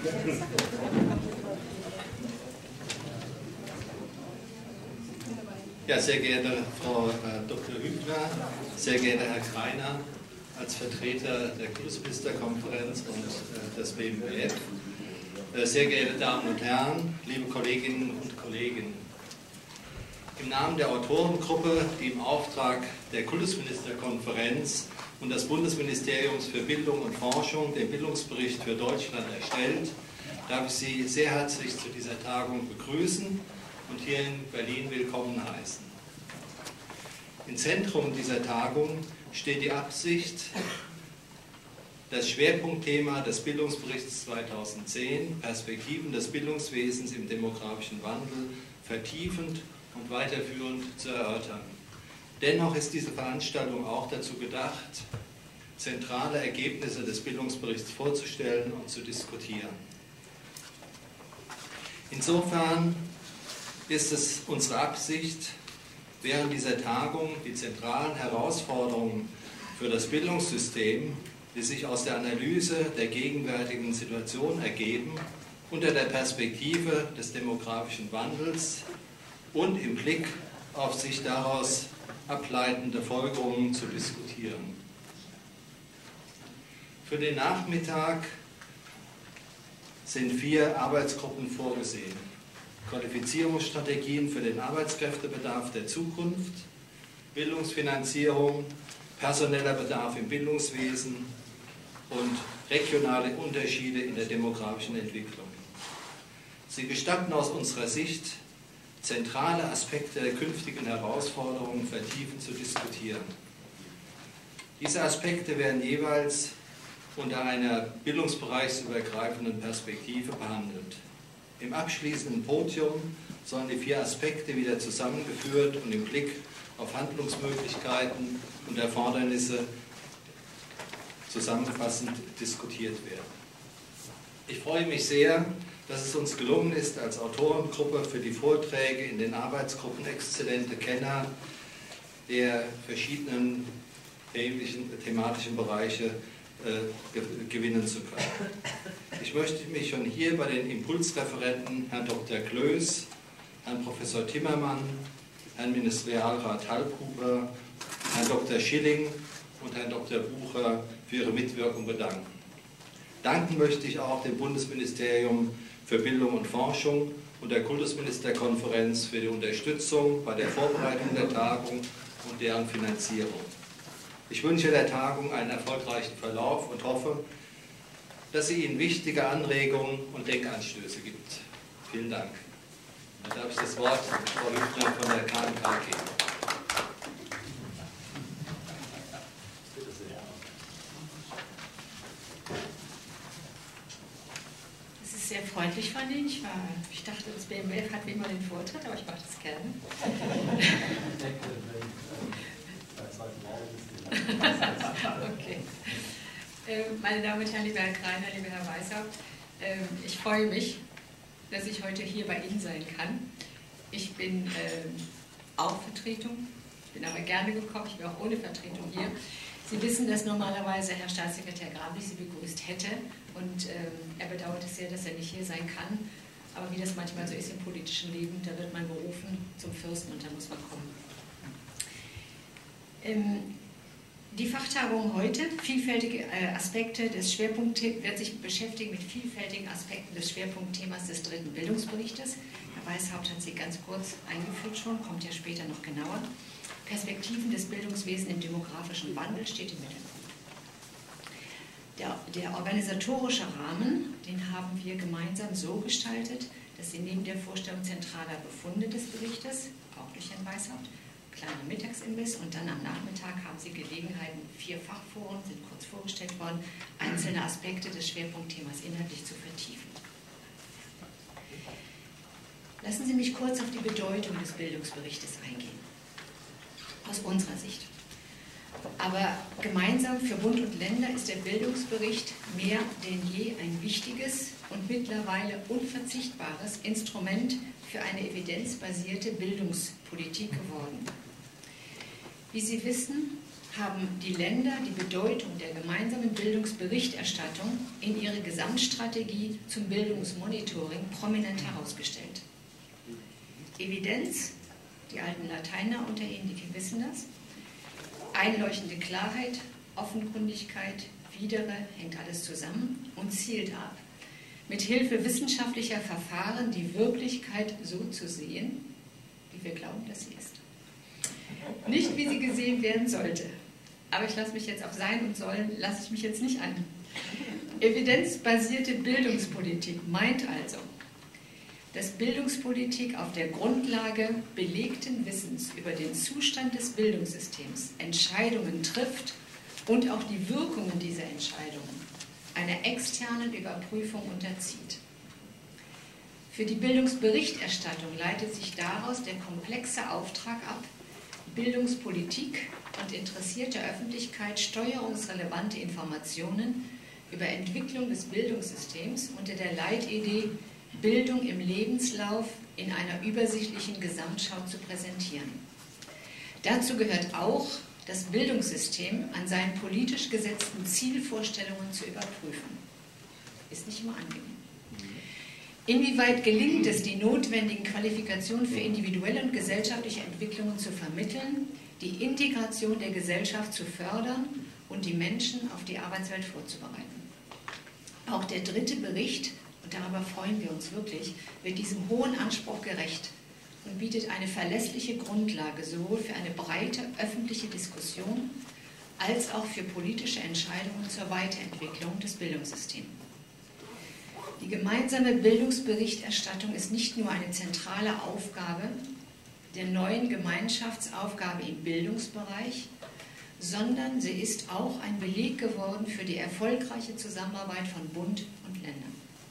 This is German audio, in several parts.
Ja, sehr geehrte Frau Dr. Hübner, sehr geehrter Herr Greiner, als Vertreter der Kultusministerkonferenz und des BMBF, sehr geehrte Damen und Herren, liebe Kolleginnen und Kollegen. Im Namen der Autorengruppe, die im Auftrag der Kultusministerkonferenz und des Bundesministeriums für Bildung und Forschung den Bildungsbericht für Deutschland erstellt, darf ich Sie sehr herzlich zu dieser Tagung begrüßen und hier in Berlin willkommen heißen. Im Zentrum dieser Tagung steht die Absicht, das Schwerpunktthema des Bildungsberichts 2010, Perspektiven des Bildungswesens im demografischen Wandel, vertiefend und weiterführend zu erörtern. Dennoch ist diese Veranstaltung auch dazu gedacht, zentrale Ergebnisse des Bildungsberichts vorzustellen und zu diskutieren. Insofern ist es unsere Absicht, während dieser Tagung die zentralen Herausforderungen für das Bildungssystem, die sich aus der Analyse der gegenwärtigen Situation ergeben, unter der Perspektive des demografischen Wandels und im Blick auf sich daraus ableitende Folgerungen zu diskutieren. Für den Nachmittag sind 4 Arbeitsgruppen vorgesehen. Qualifizierungsstrategien für den Arbeitskräftebedarf der Zukunft, Bildungsfinanzierung, personeller Bedarf im Bildungswesen und regionale Unterschiede in der demografischen Entwicklung. Sie gestatten aus unserer Sicht, zentrale Aspekte der künftigen Herausforderungen vertiefend zu diskutieren. Diese Aspekte werden jeweils unter einer bildungsbereichsübergreifenden Perspektive behandelt. Im abschließenden Podium sollen die 4 Aspekte wieder zusammengeführt und im Blick auf Handlungsmöglichkeiten und Erfordernisse zusammenfassend diskutiert werden. Ich freue mich sehr, dass es uns gelungen ist, als Autorengruppe für die Vorträge in den Arbeitsgruppen exzellente Kenner der verschiedenen thematischen Bereiche gewinnen zu können. Ich möchte mich schon hier bei den Impulsreferenten Herrn Dr. Klöß, Herrn Professor Timmermann, Herrn Ministerialrat Halbhuber, Herrn Dr. Schilling und Herrn Dr. Bucher für ihre Mitwirkung bedanken. Danken möchte ich auch dem Bundesministerium für Bildung und Forschung und der Kultusministerkonferenz für die Unterstützung bei der Vorbereitung der Tagung und deren Finanzierung. Ich wünsche der Tagung einen erfolgreichen Verlauf und hoffe, dass sie Ihnen wichtige Anregungen und Denkanstöße gibt. Vielen Dank. Dann darf ich das Wort Frau Hübner von der KMK geben. Das ist sehr freundlich von Ihnen. Ich dachte, das BMBF hat wie immer den Vortritt, aber ich mache das gerne. Okay. Meine Damen und Herren, lieber Herr Greiner, lieber Herr Weishaupt, ich freue mich, dass ich heute hier bei Ihnen sein kann. Ich bin auch Vertretung, ich bin aber gerne gekommen, ich bin auch ohne Vertretung hier. Sie wissen, dass normalerweise Herr Staatssekretär Grablich Sie begrüßt hätte und er bedauert es sehr, dass er nicht hier sein kann. Aber wie das manchmal so ist im politischen Leben, da wird man berufen zum Fürsten und da muss man kommen. Die Fachtagung heute, vielfältige Aspekte des Schwerpunktthemas, wird sich beschäftigen mit vielfältigen Aspekten des Schwerpunktthemas des 3. Bildungsberichtes. Herr Weishaupt hat sie ganz kurz eingeführt schon, kommt ja später noch genauer. Perspektiven des Bildungswesens im demografischen Wandel steht im Mittelpunkt. Der organisatorische Rahmen, den haben wir gemeinsam so gestaltet, dass Sie neben der Vorstellung zentraler Befunde des Berichtes, auch durch Herrn Weishaupt, kleiner Mittagsimbiss und dann am Nachmittag haben Sie Gelegenheiten, 4 Fachforen sind kurz vorgestellt worden, einzelne Aspekte des Schwerpunktthemas inhaltlich zu vertiefen. Lassen Sie mich kurz auf die Bedeutung des Bildungsberichtes eingehen, aus unserer Sicht. Aber gemeinsam für Bund und Länder ist der Bildungsbericht mehr denn je ein wichtiges und mittlerweile unverzichtbares Instrument für eine evidenzbasierte Bildungspolitik geworden. Wie Sie wissen, haben die Länder die Bedeutung der gemeinsamen Bildungsberichterstattung in ihre Gesamtstrategie zum Bildungsmonitoring prominent herausgestellt. Evidenz, die alten Lateiner unter Ihnen, die wissen das, einleuchtende Klarheit, Offenkundigkeit, Widere, hängt alles zusammen und zielt ab, mit Hilfe wissenschaftlicher Verfahren die Wirklichkeit so zu sehen, wie wir glauben, dass sie ist. Nicht, wie sie gesehen werden sollte. Aber ich lasse mich jetzt auf Sein und Sollen, lasse ich mich jetzt nicht ein. Evidenzbasierte Bildungspolitik meint also, dass Bildungspolitik auf der Grundlage belegten Wissens über den Zustand des Bildungssystems Entscheidungen trifft und auch die Wirkungen dieser Entscheidungen einer externen Überprüfung unterzieht. Für die Bildungsberichterstattung leitet sich daraus der komplexe Auftrag ab, Bildungspolitik und interessierte Öffentlichkeit steuerungsrelevante Informationen über Entwicklung des Bildungssystems unter der Leitidee Bildung im Lebenslauf in einer übersichtlichen Gesamtschau zu präsentieren. Dazu gehört auch, das Bildungssystem an seinen politisch gesetzten Zielvorstellungen zu überprüfen. Ist nicht immer angenehm. Inwieweit gelingt es, die notwendigen Qualifikationen für individuelle und gesellschaftliche Entwicklungen zu vermitteln, die Integration der Gesellschaft zu fördern und die Menschen auf die Arbeitswelt vorzubereiten? Auch der dritte Bericht, und darüber freuen wir uns wirklich, wird diesem hohen Anspruch gerecht und bietet eine verlässliche Grundlage sowohl für eine breite öffentliche Diskussion als auch für politische Entscheidungen zur Weiterentwicklung des Bildungssystems. Die gemeinsame Bildungsberichterstattung ist nicht nur eine zentrale Aufgabe der neuen Gemeinschaftsaufgabe im Bildungsbereich, sondern sie ist auch ein Beleg geworden für die erfolgreiche Zusammenarbeit von Bund und Ländern.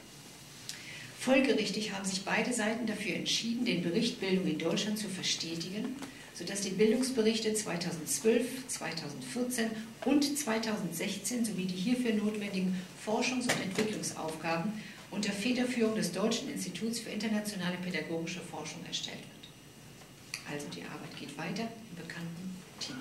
Folgerichtig haben sich beide Seiten dafür entschieden, den Bericht Bildung in Deutschland zu verstetigen, sodass die Bildungsberichte 2012, 2014 und 2016 sowie die hierfür notwendigen Forschungs- und Entwicklungsaufgaben unter Federführung des Deutschen Instituts für internationale pädagogische Forschung erstellt wird. Also die Arbeit geht weiter im bekannten Team.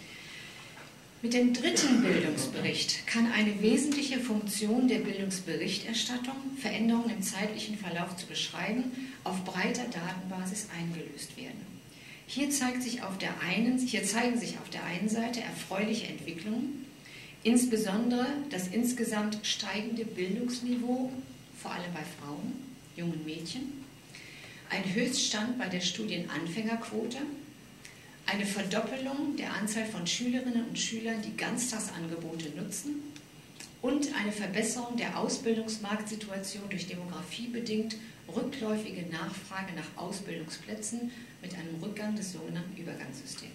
Mit dem dritten Bildungsbericht kann eine wesentliche Funktion der Bildungsberichterstattung, Veränderungen im zeitlichen Verlauf zu beschreiben, auf breiter Datenbasis eingelöst werden. Hier zeigen sich auf der einen Seite erfreuliche Entwicklungen, insbesondere das insgesamt steigende Bildungsniveau, vor allem bei Frauen, jungen Mädchen, ein Höchststand bei der Studienanfängerquote, eine Verdoppelung der Anzahl von Schülerinnen und Schülern, die Ganztagsangebote nutzen, und eine Verbesserung der Ausbildungsmarktsituation durch demografiebedingt rückläufige Nachfrage nach Ausbildungsplätzen mit einem Rückgang des sogenannten Übergangssystems.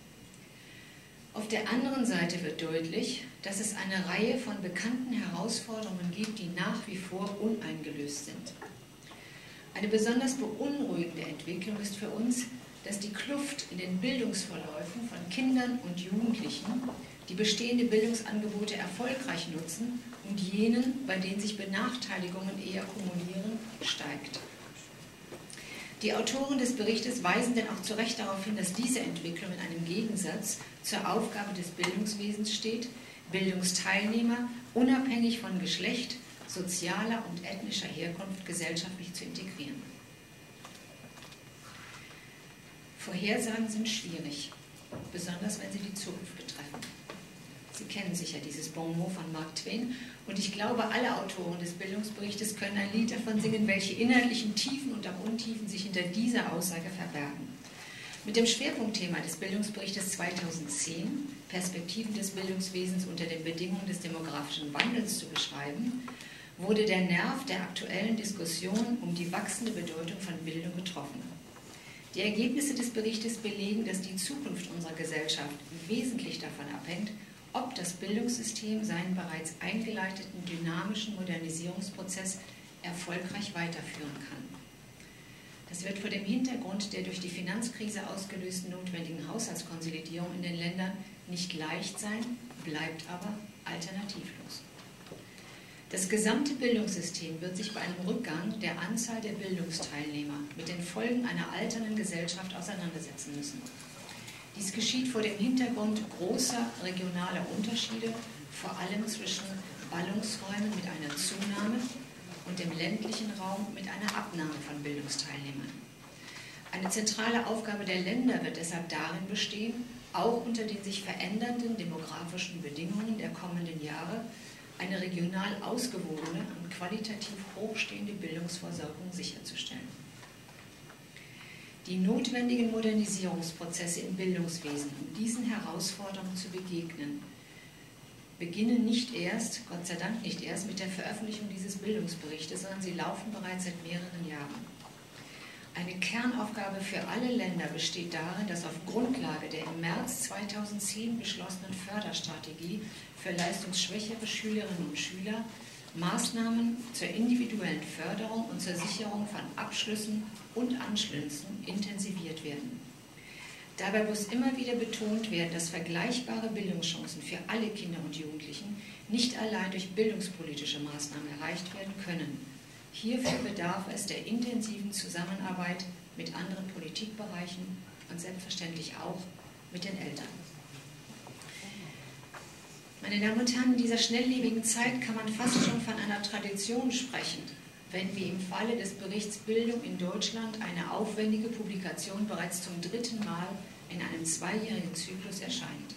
Auf der anderen Seite wird deutlich, dass es eine Reihe von bekannten Herausforderungen gibt, die nach wie vor uneingelöst sind. Eine besonders beunruhigende Entwicklung ist für uns, dass die Kluft in den Bildungsverläufen von Kindern und Jugendlichen, die bestehende Bildungsangebote erfolgreich nutzen, und jenen, bei denen sich Benachteiligungen eher kumulieren, steigt. Die Autoren des Berichtes weisen denn auch zu Recht darauf hin, dass diese Entwicklung in einem Gegensatz zur Aufgabe des Bildungswesens steht, Bildungsteilnehmer unabhängig von Geschlecht, sozialer und ethnischer Herkunft gesellschaftlich zu integrieren. Vorhersagen sind schwierig, besonders wenn sie die Zukunft betreffen. Sie kennen sicher dieses Bonmot von Mark Twain, und ich glaube, alle Autoren des Bildungsberichtes können ein Lied davon singen, welche inhaltlichen Tiefen und auch Untiefen sich hinter dieser Aussage verbergen. Mit dem Schwerpunktthema des Bildungsberichtes 2010, Perspektiven des Bildungswesens unter den Bedingungen des demografischen Wandels zu beschreiben, wurde der Nerv der aktuellen Diskussion um die wachsende Bedeutung von Bildung getroffen. Die Ergebnisse des Berichtes belegen, dass die Zukunft unserer Gesellschaft wesentlich davon abhängt, ob das Bildungssystem seinen bereits eingeleiteten dynamischen Modernisierungsprozess erfolgreich weiterführen kann. Das wird vor dem Hintergrund der durch die Finanzkrise ausgelösten notwendigen Haushaltskonsolidierung in den Ländern nicht leicht sein, bleibt aber alternativlos. Das gesamte Bildungssystem wird sich bei einem Rückgang der Anzahl der Bildungsteilnehmer mit den Folgen einer alternden Gesellschaft auseinandersetzen müssen. Dies geschieht vor dem Hintergrund großer regionaler Unterschiede, vor allem zwischen Ballungsräumen mit einer Zunahme und dem ländlichen Raum mit einer Abnahme von Bildungsteilnehmern. Eine zentrale Aufgabe der Länder wird deshalb darin bestehen, auch unter den sich verändernden demografischen Bedingungen der kommenden Jahre eine regional ausgewogene und qualitativ hochstehende Bildungsversorgung sicherzustellen. Die notwendigen Modernisierungsprozesse im Bildungswesen, um diesen Herausforderungen zu begegnen, beginnen nicht erst, Gott sei Dank nicht erst, mit der Veröffentlichung dieses Bildungsberichtes, sondern sie laufen bereits seit mehreren Jahren. Eine Kernaufgabe für alle Länder besteht darin, dass auf Grundlage der im März 2010 beschlossenen Förderstrategie für leistungsschwächere Schülerinnen und Schüler Maßnahmen zur individuellen Förderung und zur Sicherung von Abschlüssen und Anschlüssen intensiviert werden. Dabei muss immer wieder betont werden, dass vergleichbare Bildungschancen für alle Kinder und Jugendlichen nicht allein durch bildungspolitische Maßnahmen erreicht werden können. Hierfür bedarf es der intensiven Zusammenarbeit mit anderen Politikbereichen und selbstverständlich auch mit den Eltern. Meine Damen und Herren, in dieser schnelllebigen Zeit kann man fast schon von einer Tradition sprechen, wenn wie im Falle des Berichts Bildung in Deutschland eine aufwendige Publikation bereits zum 3. Mal in einem 2-jährigen Zyklus erscheint.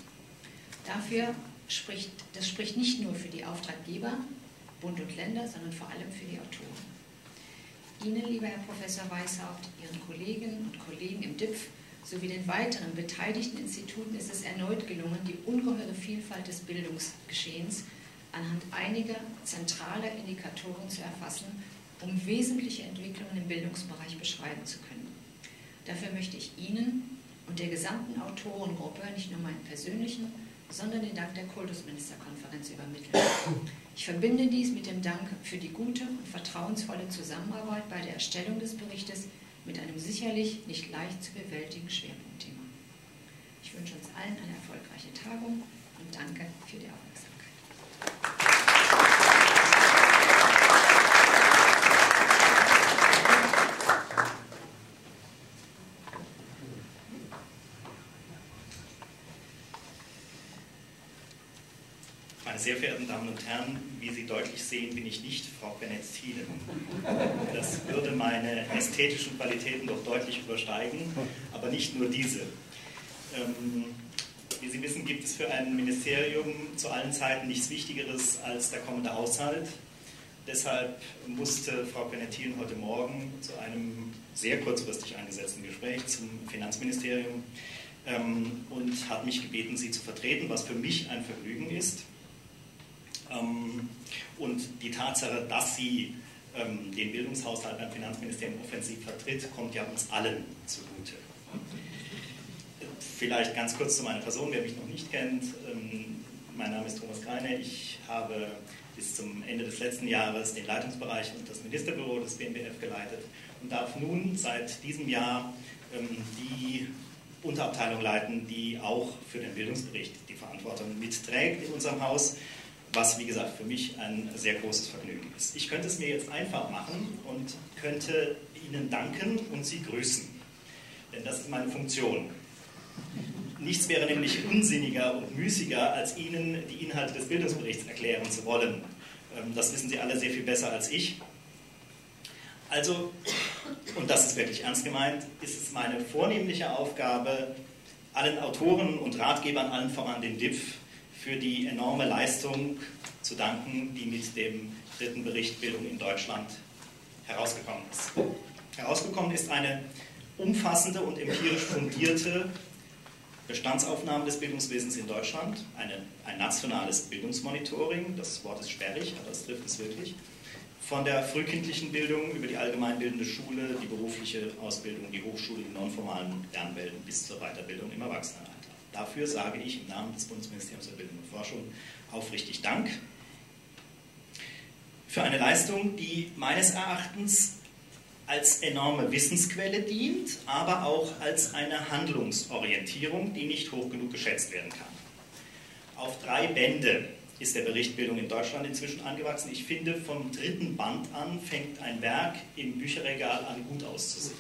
Das spricht nicht nur für die Auftraggeber, Bund und Länder, sondern vor allem für die Autoren. Ihnen, lieber Herr Professor Weishaupt, Ihren Kolleginnen und Kollegen im DIPF sowie den weiteren beteiligten Instituten ist es erneut gelungen, die ungeheure Vielfalt des Bildungsgeschehens anhand einiger zentraler Indikatoren zu erfassen, um wesentliche Entwicklungen im Bildungsbereich beschreiben zu können. Dafür möchte ich Ihnen und der gesamten Autorengruppe nicht nur meinen persönlichen, sondern den Dank der Kultusministerkonferenz übermitteln. Ich verbinde dies mit dem Dank für die gute und vertrauensvolle Zusammenarbeit bei der Erstellung des Berichtes mit einem sicherlich nicht leicht zu bewältigen Schwerpunktthema. Ich wünsche uns allen eine erfolgreiche Tagung und danke für die Aufmerksamkeit. Meine sehr verehrten Damen und Herren, wie Sie deutlich sehen, bin ich nicht Frau Bennetz-Thielen. Das würde meine ästhetischen Qualitäten doch deutlich übersteigen, aber nicht nur diese. Wie Sie wissen, gibt es für ein Ministerium zu allen Zeiten nichts Wichtigeres als der kommende Haushalt. Deshalb musste Frau Bennetz-Thielen heute Morgen zu einem sehr kurzfristig eingesetzten Gespräch zum Finanzministerium und hat mich gebeten, sie zu vertreten, was für mich ein Vergnügen ist. Und die Tatsache, dass sie den Bildungshaushalt beim Finanzministerium offensiv vertritt, kommt ja uns allen zugute. Vielleicht ganz kurz zu meiner Person, wer mich noch nicht kennt. Mein Name ist Thomas Greiner. Ich habe bis zum Ende des letzten Jahres den Leitungsbereich und das Ministerbüro des BMBF geleitet und darf nun seit diesem Jahr die Unterabteilung leiten, die auch für den Bildungsbericht die Verantwortung mitträgt in unserem Haus, was, wie gesagt, für mich ein sehr großes Vergnügen ist. Ich könnte es mir jetzt einfach machen und könnte Ihnen danken und Sie grüßen, denn das ist meine Funktion. Nichts wäre nämlich unsinniger und müßiger, als Ihnen die Inhalte des Bildungsberichts erklären zu wollen. Das wissen Sie alle sehr viel besser als ich. Also, und das ist wirklich ernst gemeint, ist es meine vornehmliche Aufgabe, allen Autoren und Ratgebern, allen voran dem DIPF, für die enorme Leistung zu danken, die mit dem 3. Bericht Bildung in Deutschland herausgekommen ist. Herausgekommen ist eine umfassende und empirisch fundierte Bestandsaufnahme des Bildungswesens in Deutschland, ein nationales Bildungsmonitoring, das Wort ist sperrig, aber es trifft es wirklich, von der frühkindlichen Bildung über die allgemeinbildende Schule, die berufliche Ausbildung, die Hochschule, die nonformalen Lernwelten bis zur Weiterbildung im Erwachsenenalter. Dafür sage ich im Namen des Bundesministeriums für Bildung und Forschung aufrichtig Dank für eine Leistung, die meines Erachtens als enorme Wissensquelle dient, aber auch als eine Handlungsorientierung, die nicht hoch genug geschätzt werden kann. Auf 3 Bände ist der Bericht Bildung in Deutschland inzwischen angewachsen. Ich finde, vom 3. Band an fängt ein Werk im Bücherregal an, gut auszusehen.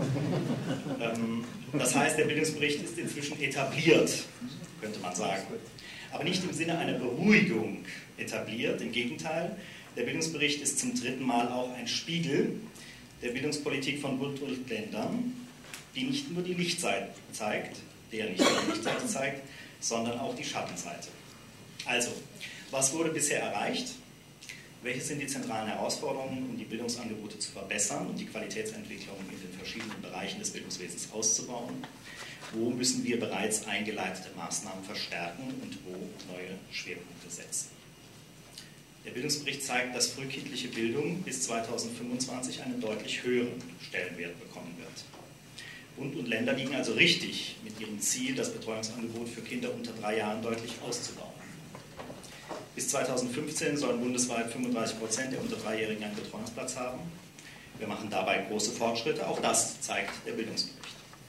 Das heißt, der Bildungsbericht ist inzwischen etabliert, könnte man sagen. Aber nicht im Sinne einer Beruhigung etabliert, im Gegenteil. Der Bildungsbericht ist zum 3. Mal auch ein Spiegel der Bildungspolitik von Bund und Ländern, die nicht nur die Lichtseite zeigt, sondern auch die Schattenseite. Also, was wurde bisher erreicht? Welche sind die zentralen Herausforderungen, um die Bildungsangebote zu verbessern und die Qualitätsentwicklung in den verschiedenen Bereichen des Bildungswesens auszubauen? Wo müssen wir bereits eingeleitete Maßnahmen verstärken und wo neue Schwerpunkte setzen? Der Bildungsbericht zeigt, dass frühkindliche Bildung bis 2025 einen deutlich höheren Stellenwert bekommen wird. Bund und Länder liegen also richtig mit ihrem Ziel, das Betreuungsangebot für Kinder unter 3 Jahren deutlich auszubauen. Bis 2015 sollen bundesweit 35% der unter 3-Jährigen einen Betreuungsplatz haben. Wir machen dabei große Fortschritte, auch das zeigt der Bildungsbericht.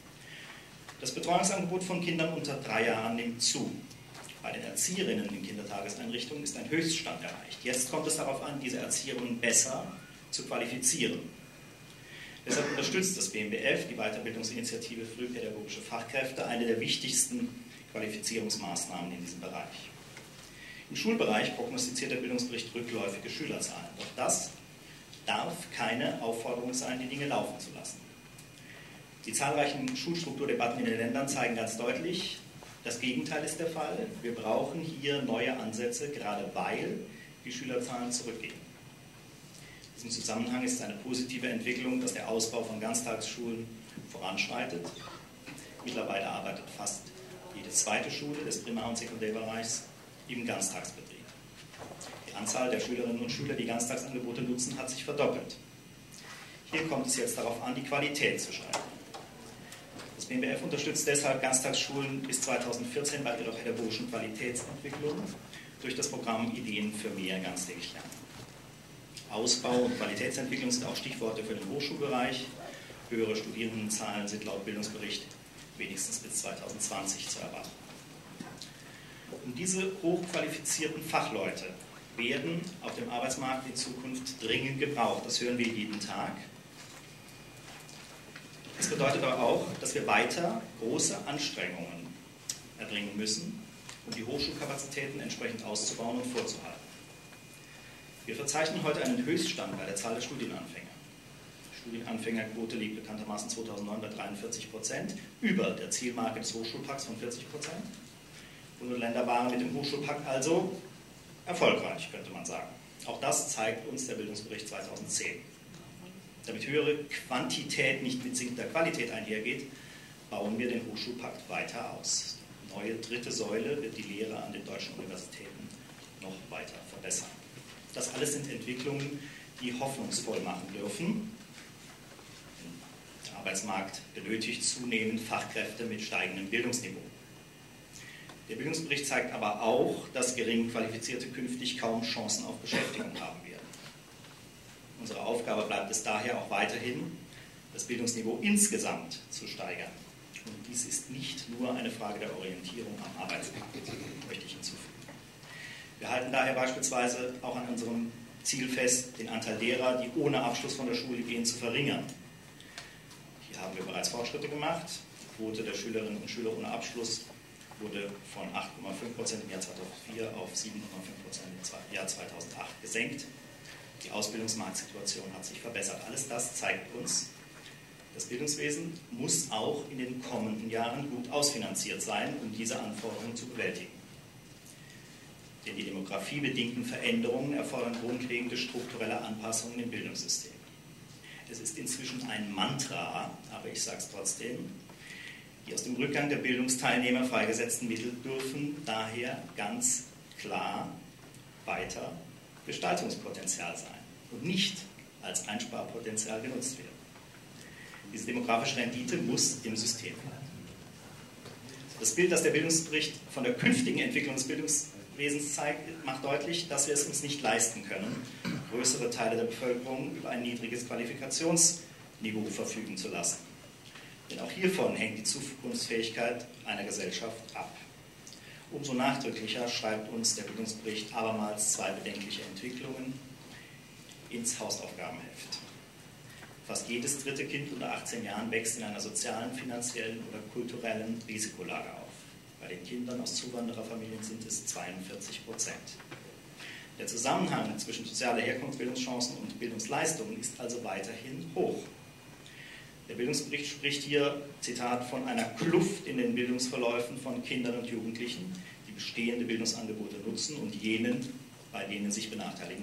Das Betreuungsangebot von Kindern unter 3 Jahren nimmt zu. Bei den Erzieherinnen in Kindertageseinrichtungen ist ein Höchststand erreicht. Jetzt kommt es darauf an, diese Erzieherinnen besser zu qualifizieren. Deshalb unterstützt das BMBF, die Weiterbildungsinitiative Frühpädagogische Fachkräfte, eine der wichtigsten Qualifizierungsmaßnahmen in diesem Bereich. Im Schulbereich prognostiziert der Bildungsbericht rückläufige Schülerzahlen. Doch das darf keine Aufforderung sein, die Dinge laufen zu lassen. Die zahlreichen Schulstrukturdebatten in den Ländern zeigen ganz deutlich, das Gegenteil ist der Fall. Wir brauchen hier neue Ansätze, gerade weil die Schülerzahlen zurückgehen. In diesem Zusammenhang ist es eine positive Entwicklung, dass der Ausbau von Ganztagsschulen voranschreitet. Mittlerweile arbeitet fast jede zweite Schule des Primar- und Sekundärbereichs im Ganztagsbetrieb. Die Anzahl der Schülerinnen und Schüler, die Ganztagsangebote nutzen, hat sich verdoppelt. Hier kommt es jetzt darauf an, die Qualität zu steigern. Das BMBF unterstützt deshalb Ganztagsschulen bis 2014 bei ihrer pädagogischen Qualitätsentwicklung durch das Programm Ideen für mehr ganztägig Lernen. Ausbau und Qualitätsentwicklung sind auch Stichworte für den Hochschulbereich. Höhere Studierendenzahlen sind laut Bildungsbericht wenigstens bis 2020 zu erwarten. Und diese hochqualifizierten Fachleute werden auf dem Arbeitsmarkt in Zukunft dringend gebraucht. Das hören wir jeden Tag. Das bedeutet aber auch, dass wir weiter große Anstrengungen erbringen müssen, um die Hochschulkapazitäten entsprechend auszubauen und vorzuhalten. Wir verzeichnen heute einen Höchststand bei der Zahl der Studienanfänger. Die Studienanfängerquote liegt bekanntermaßen 2009 bei 43%, über der Zielmarke des Hochschulpakts von 40%. Bund und Länder waren mit dem Hochschulpakt also erfolgreich, könnte man sagen. Auch das zeigt uns der Bildungsbericht 2010. Damit höhere Quantität nicht mit sinkender Qualität einhergeht, bauen wir den Hochschulpakt weiter aus. Die neue 3. Säule wird die Lehre an den deutschen Universitäten noch weiter verbessern. Das alles sind Entwicklungen, die hoffnungsvoll machen dürfen. Der Arbeitsmarkt benötigt zunehmend Fachkräfte mit steigendem Bildungsniveau. Der Bildungsbericht zeigt aber auch, dass gering Qualifizierte künftig kaum Chancen auf Beschäftigung haben werden. Unsere Aufgabe bleibt es daher auch weiterhin, das Bildungsniveau insgesamt zu steigern. Und dies ist nicht nur eine Frage der Orientierung am Arbeitsmarkt, möchte ich hinzufügen. Wir halten daher beispielsweise auch an unserem Ziel fest, den Anteil derer, die ohne Abschluss von der Schule gehen, zu verringern. Hier haben wir bereits Fortschritte gemacht. Die Quote der Schülerinnen und Schüler ohne Abschluss wurde von 8,5% im Jahr 2004 auf 7,5% im Jahr 2008 gesenkt. Die Ausbildungsmarktsituation hat sich verbessert. Alles das zeigt uns, das Bildungswesen muss auch in den kommenden Jahren gut ausfinanziert sein, um diese Anforderungen zu bewältigen. Denn die demografiebedingten Veränderungen erfordern grundlegende strukturelle Anpassungen im Bildungssystem. Es ist inzwischen ein Mantra, aber ich sage es trotzdem, die aus dem Rückgang der Bildungsteilnehmer freigesetzten Mittel dürfen daher ganz klar weiter Gestaltungspotenzial sein und nicht als Einsparpotenzial genutzt werden. Diese demografische Rendite muss im System bleiben. Das Bild, das der Bildungsbericht von der künftigen Entwicklung des Bildungswesens zeigt, macht deutlich, dass wir es uns nicht leisten können, größere Teile der Bevölkerung über ein niedriges Qualifikationsniveau verfügen zu lassen. Denn auch hiervon hängt die Zukunftsfähigkeit einer Gesellschaft ab. Umso nachdrücklicher schreibt uns der Bildungsbericht abermals zwei bedenkliche Entwicklungen ins Hausaufgabenheft. Fast jedes dritte Kind unter 18 Jahren wächst in einer sozialen, finanziellen oder kulturellen Risikolage auf. Bei den Kindern aus Zuwandererfamilien sind es 42%. Der Zusammenhang zwischen sozialer Herkunft, Bildungschancen und Bildungsleistungen ist also weiterhin hoch. Der Bildungsbericht spricht hier, Zitat, von einer Kluft in den Bildungsverläufen von Kindern und Jugendlichen, die bestehende Bildungsangebote nutzen und jenen, bei denen sich Benachteiligungen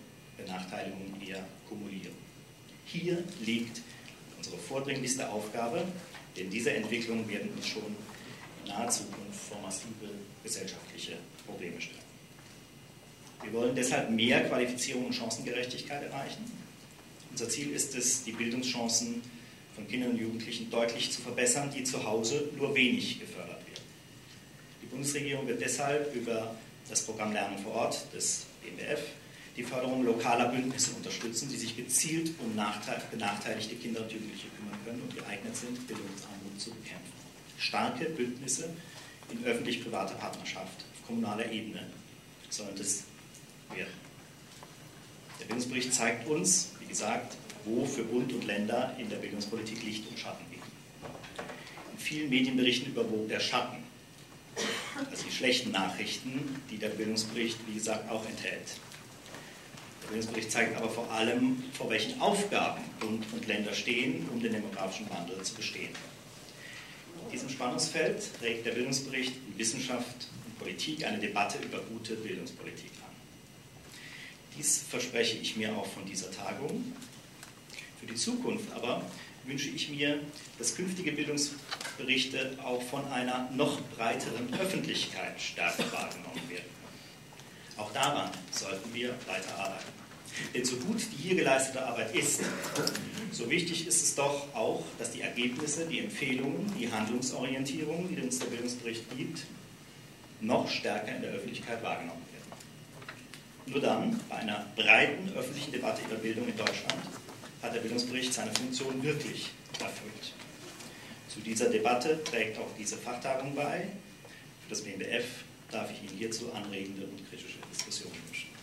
eher kumulieren. Hier liegt unsere vordringlichste Aufgabe, denn diese Entwicklungen werden uns schon in naher Zukunft vor massive gesellschaftliche Probleme stellen. Wir wollen deshalb mehr Qualifizierung und Chancengerechtigkeit erreichen. Unser Ziel ist es, die Bildungschancen von Kindern und Jugendlichen deutlich zu verbessern, die zu Hause nur wenig gefördert werden. Die Bundesregierung wird deshalb über das Programm Lernen vor Ort des BMBF die Förderung lokaler Bündnisse unterstützen, die sich gezielt um benachteiligte Kinder und Jugendliche kümmern können und geeignet sind, Bildungsarmut zu bekämpfen. Starke Bündnisse in öffentlich-privater Partnerschaft auf kommunaler Ebene sollen das werden. Der Bildungsbericht zeigt uns, wie gesagt, wo für Bund und Länder in der Bildungspolitik Licht und Schatten liegen. In vielen Medienberichten überwog der Schatten, also die schlechten Nachrichten, die der Bildungsbericht, wie gesagt, auch enthält. Der Bildungsbericht zeigt aber vor allem, vor welchen Aufgaben Bund und Länder stehen, um den demografischen Wandel zu bestehen. In diesem Spannungsfeld trägt der Bildungsbericht in Wissenschaft und Politik eine Debatte über gute Bildungspolitik an. Dies verspreche ich mir auch von dieser Tagung. Für die Zukunft aber wünsche ich mir, dass künftige Bildungsberichte auch von einer noch breiteren Öffentlichkeit stärker wahrgenommen werden. Auch daran sollten wir weiter arbeiten. Denn so gut die hier geleistete Arbeit ist, so wichtig ist es doch auch, dass die Ergebnisse, die Empfehlungen, die Handlungsorientierung, die uns der Bildungsbericht gibt, noch stärker in der Öffentlichkeit wahrgenommen werden. Nur dann, bei einer breiten öffentlichen Debatte über Bildung in Deutschland, hat der Bildungsbericht seine Funktion wirklich erfüllt. Zu dieser Debatte trägt auch diese Fachtagung bei. Für das BMBF darf ich Ihnen hierzu anregende und kritische Diskussionen wünschen.